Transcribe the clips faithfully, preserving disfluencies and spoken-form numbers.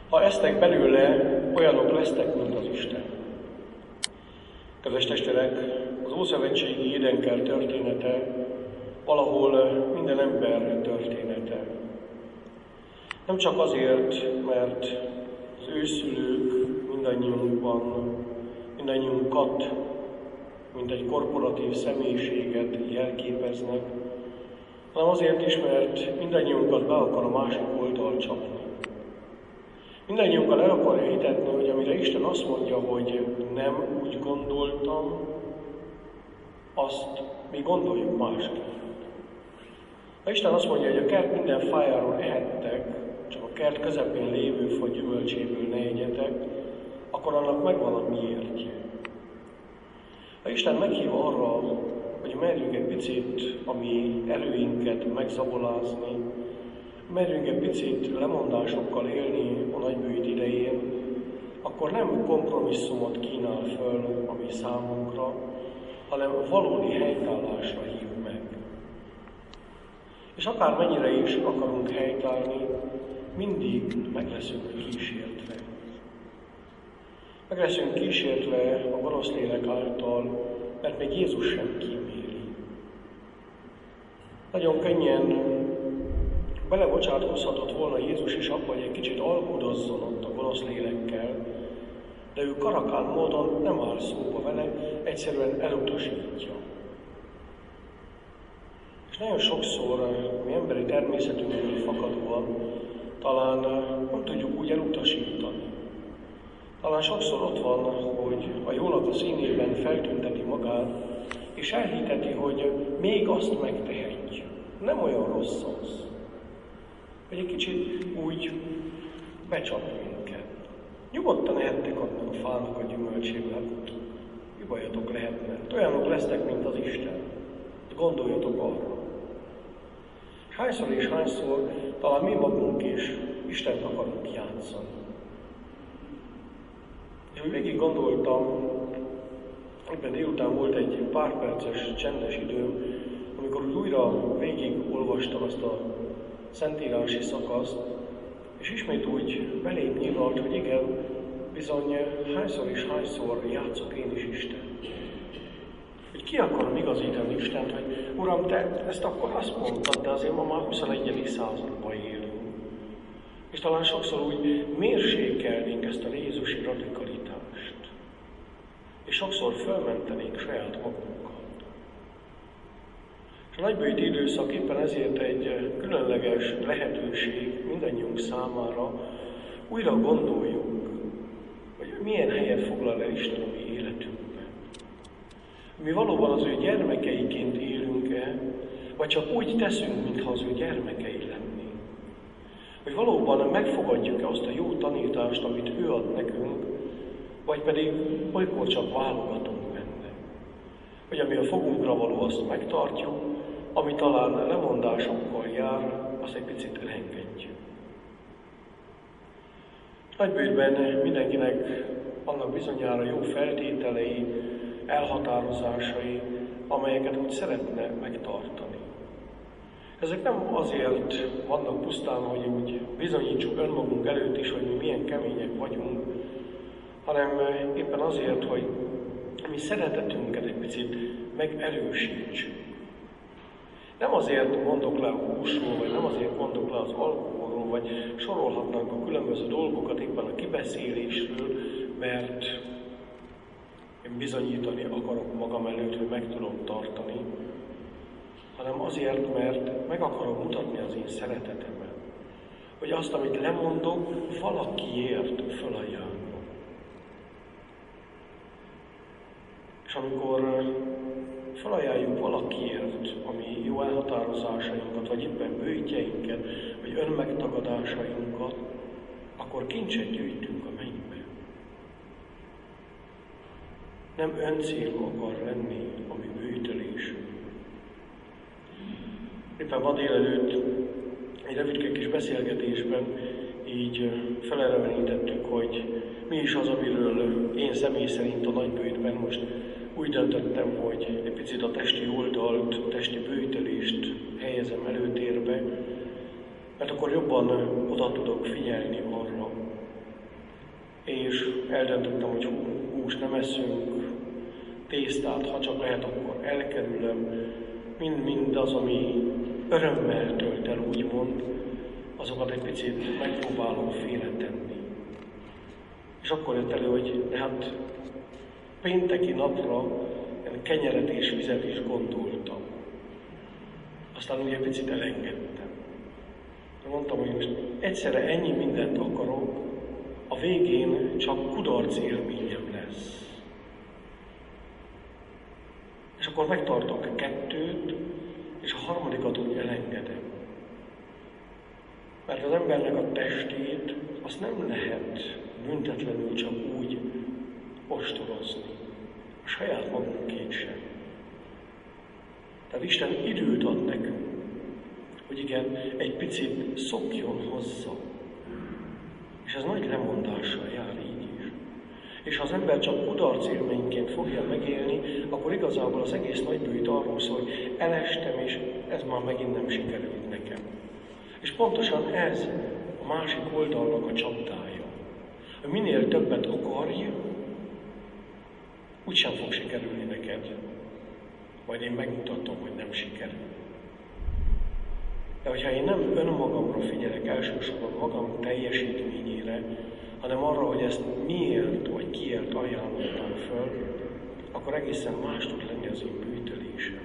Ha esztek belőle, olyanok lesztek, mint az Isten. Kedves testvérek, az ószövetségi édenker története valahol minden ember története. Nem csak azért, mert az őszülők mindannyiunkban, mindannyiunkat, mint egy korporatív személyiséget jelképeznek, hanem azért is, mert mindannyiunkat be akar a másik oldal csapni. Mindannyiunkkal el akarja hitetni, hogy amire Isten azt mondja, hogy nem úgy gondoltam, azt mi gondoljuk másképp. Ha Isten azt mondja, hogy a kert minden fájáról ehettek, csak a kert közepén lévő fa gyümölcséből ne egyetek, akkor annak megvan a miértje. Ha Isten meghív arra, hogy merjünk egy picit a mi előinket megzabolázni, merjünk egy picit lemondásokkal élni a nagybőjt idején, akkor nem kompromisszumot kínál föl a mi számunkra, hanem valódi helytállásra hív meg. És akármennyire is akarunk helytállni, mindig meg leszünk kísértve. Meg leszünk kísértve a gonosz lélek által, mert még Jézus sem kíméli. Nagyon könnyen belebocsátkozhatott volna Jézus is abba, hogy egy kicsit alkudozzon ott a gonosz lélekkel, de ő karakán módon nem áll szóba vele, egyszerűen elutasítja. És nagyon sokszor mi emberi természetünkből fakadóan talán nem tudjuk úgy elutasítani. Talán sokszor ott van, hogy a jónak a színében feltünteti magát, és elhiteti, hogy még azt megtehetjük. Nem olyan rossz az. Hogy egy kicsit úgy becsap minket. Nyugodtan ehettek annak a fának a gyümölcséből, hát mi bajatok lehetne. Olyanok lesznek, mint az Isten. Gondoljatok arra. És hányszor és hányszor talán mi magunk is Istent akarunk játszani. Én végig gondoltam, ebben délután volt egy pár perces csendes időm, amikor újra végig olvastam ezt a szentírási szakaszt, és ismét úgy belém nyilvant, hogy igen, bizony hányszor és hányszor játszok én is Isten. Hogy ki akarom igazítani Istent, hogy Uram, te ezt akkor azt mondtad, de azért ma már huszonegyedik században élünk. És talán sokszor úgy mérsékelnénk ezt a Jézusi radikalitást. És sokszor fölmentenénk saját magunkat. És a nagybőjti időszak éppen ezért egy különleges lehetőség mindannyiunk számára, újra gondoljuk, hogy milyen helyet foglal el Isten a mi életünkben. Mi valóban az ő gyermekeiként élünk-e, vagy csak úgy teszünk, mintha az ő gyermekei lennénk. Hogy valóban megfogadjuk-e azt a jó tanítást, amit ő ad nekünk, vagy pedig olykor csak válogatunk benne. Hogy ami a fogunkra való, azt megtartjuk, ami talán lemondásokkal jár, azt egy picit elengedjük. Nagybőjtben mindenkinek vannak bizonyára jó feltételei, elhatározásai, amelyeket úgy szeretne megtartani. Ezek nem azért vannak pusztán, hogy úgy bizonyítsuk önmagunk előtt is, hogy mi milyen kemények vagyunk, hanem éppen azért, hogy mi szeretetünket egy picit megerősítsük. Nem azért mondok le a húsról, vagy nem azért mondok le az alkoholról, vagy sorolhatnánk a különböző dolgokat éppen a kibeszélésről, mert én bizonyítani akarok magam előtt, hogy meg tudom tartani, hanem azért, mert meg akarom mutatni az én szeretetemet. Hogy azt, amit lemondok, valakiért felajánlom. És amikor felajánljuk valakiért a mi jó elhatározásainkat, vagy éppen bőjtjeinket, vagy önmegtagadásainkat, akkor kincset gyűjtünk a mennybe. Nem öncélú akar lenni a mi bőjtölésünk. Éppen ma délelőtt egy rövidke kis beszélgetésben így felelevenítettük, hogy mi is az, amiről én személy szerint a nagybőjtben most úgy döntöttem, hogy egy picit a testi oldalt, a testi bőjtölést helyezem előtérbe, mert akkor jobban oda tudok figyelni arra, és eldöntöttem, hogy húst nem eszünk, tésztát, ha csak lehet, akkor elkerülöm, mind-mind az, ami örömmel tölt el, úgymond, azokat egy picit megpróbálom félretenni. És akkor jött elő, hogy de hát pénteki napra kenyeret és vizet is gondoltam. Aztán ugye picit elengedtem. Mondtam, hogy most egyszerre ennyi mindent akarok, a végén csak kudarc élményem lesz. És akkor megtartok kettőt, és a harmadikat úgy elengedem. Mert az embernek a testét azt nem lehet büntetlenül csak úgy ostorozni. A saját magunkét sem. Tehát Isten időt ad nekünk, hogy igen, egy picit szokjon hozzá. És ez nagy lemondással jár így is. És ha az ember csak kudarc élményként fogja megélni, akkor igazából az egész nagybűjt arról szól, hogy elestem, és ez már megint nem sikerült nekem. És pontosan ez a másik oldalnak a csapdája. Hogy minél többet akarj, úgysem fog sikerülni neked. Majd én megmutatom, hogy nem sikerül. De hogyha én nem önmagamra figyelek, elsősorban magam teljesítményére, hanem arra, hogy ezt miért vagy kiért ajánlottam föl, akkor egészen más tud lenni az én bűtölésem.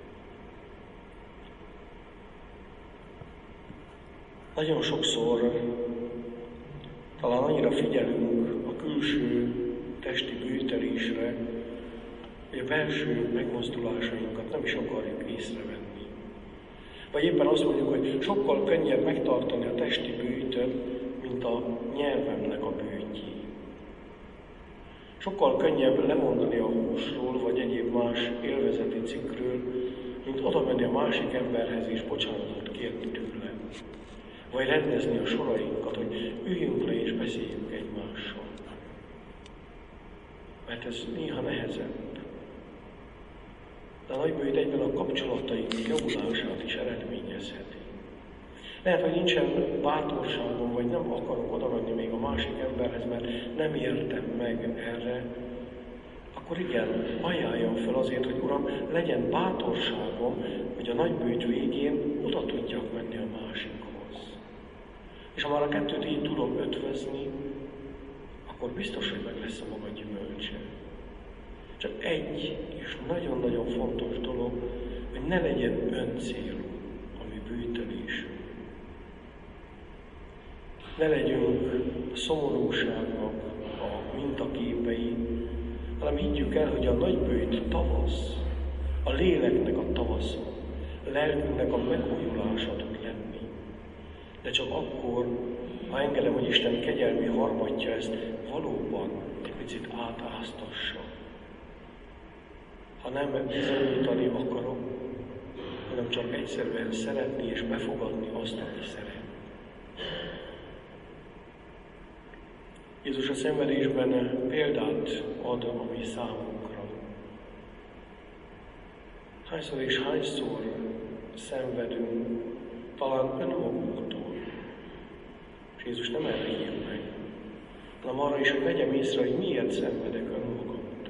Nagyon sokszor talán annyira figyelünk a külső testi bűtölésre, hogy a belső megmozdulásainkat nem is akarjuk észrevenni. Vagy éppen azt mondjuk, hogy sokkal könnyebb megtartani a testi bűtöt, mint a nyelvemnek a bűtjét. Sokkal könnyebb lemondani a húsról, vagy egyéb más élvezeti cikkről, mint oda menni a másik emberhez és bocsánatot kérni tőle. Vagy rendezni a sorainkat, hogy üljünk le és beszéljünk egymással. Mert ez néha nehezebb. De a nagybűjt egyben a kapcsolataink javulását is eredményezheti. Lehet, hogy nincsen bátorságom, vagy nem akarok oda menni még a másik emberhez, mert nem értem meg erre, akkor igen, ajánljam fel azért, hogy Uram, legyen bátorságom, hogy a nagybűjt végén oda tudjak menni a másikhoz. És ha már a kettőt így tudom ötvözni, akkor biztos, hogy meg lesz a maga gyümölcse. Csak egy és nagyon-nagyon fontos dolog, hogy ne legyen öncélú a mi bűtölésünk. Ne legyünk a szomorúságnak a mintaképei, hanem higgyük el, hogy a nagybűjt tavasz, a léleknek a tavasza, a lelkünknek a megújulása tud lenni. De csak akkor, ha engedem, hogy Isten kegyelmi harmatja ezt valóban egy picit átáztassa. Ha nem bizonyítani akarok, hanem csak egyszerűen szeretni és befogadni azt, aki szeret. Jézus a szenvedésben példát ad a mi számunkra. Hányszor és hányszor szenvedünk, talán önmagunktól. És Jézus nem erre hív meg, hanem arra is, hogy vegyem észre, hogy miért szenvedek önmagamtól.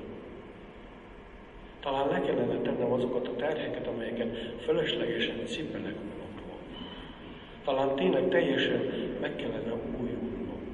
Talán le kellene tennem azokat a terheket, amelyeket fölöslegesen cipelek magamról. Talán tényleg teljesen meg kellene újulnom.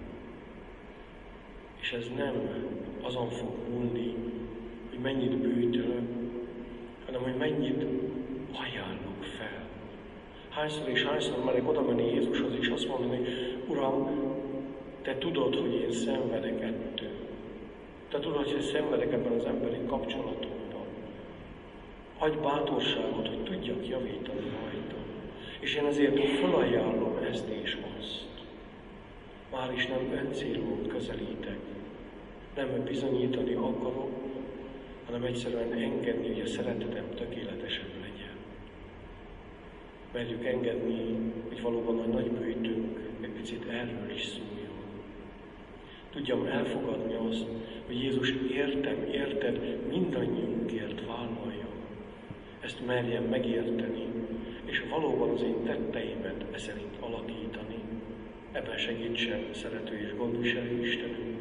És ez nem azon fog múlni, hogy mennyit bűtölök, hanem hogy mennyit ajánlok fel. Hányszor és hányszor merek oda menni Jézushoz és azt mondani, hogy Uram, Te tudod, hogy én szenvedek ettől. Te tudod, hogy én szenvedek ebben az emberi kapcsolatomban. Adj bátorságot, hogy tudjak javítani rajta. És én ezért felajánlom ezt és azt. Már is nem öncélúan közelítek. Nem bizonyítani akarok, hanem egyszerűen engedni, hogy a szeretetem tökéletesebb legyen. Merjük engedni, hogy valóban a nagybűjtünk egy picit erről is szóljon. Tudjam elfogadni azt, hogy Jézus értem, érted, mindannyiunkért vállalja. Ezt merjem megérteni, és valóban az én tetteimet e szerint alakítani. Ebben segítsen szerető és gondviselő Istenünk,